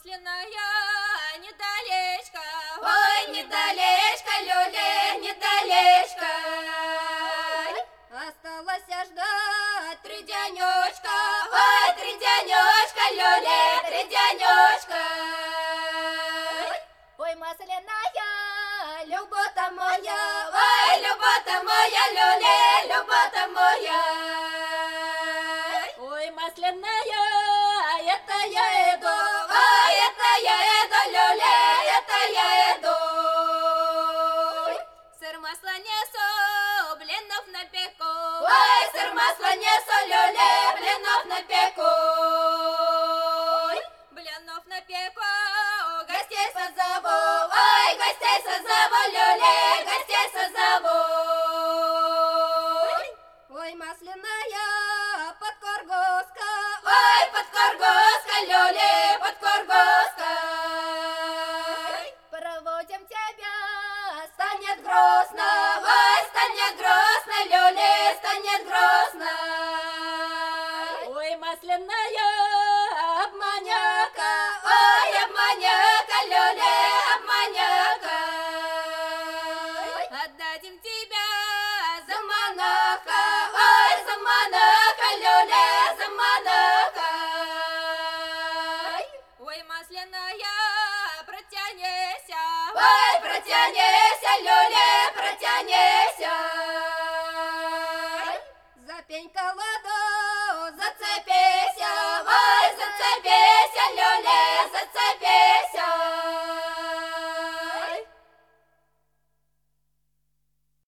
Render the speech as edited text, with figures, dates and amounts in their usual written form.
масляная, недалечко. Ой, недалечко, люле, недалечко. Осталось ждать 3 денечка. Ой, 3 денечка, люле, 3 денечка. Ой, масляная, любовь-то моя. Ой, любовь-то моя, люле, любовь-то моя. Ой, масляная, это я иду. Ой, это я иду, люле, это я иду. Сыр масло несу, блинов напеку. Ой, сыр масло несу, люле, блинов напеку. Блинов напеку, Гостей созову, ой, гостей созову, люле, гостей созову. ой, масляная, подкоргоска. Ой, подкоргоска, люле, подкоргоска. Проводим тебя, Станет грустно, ой, станет грустно, люле, станет грустно. ой, масляная, обманяка. Ой, обманяка, люле, обманяка. Отдадим тебя за За монаха, ой, за монаха, люле, за монаха. ой, масляная, протянися. Ой, протянися, люле, протянися. Запенькала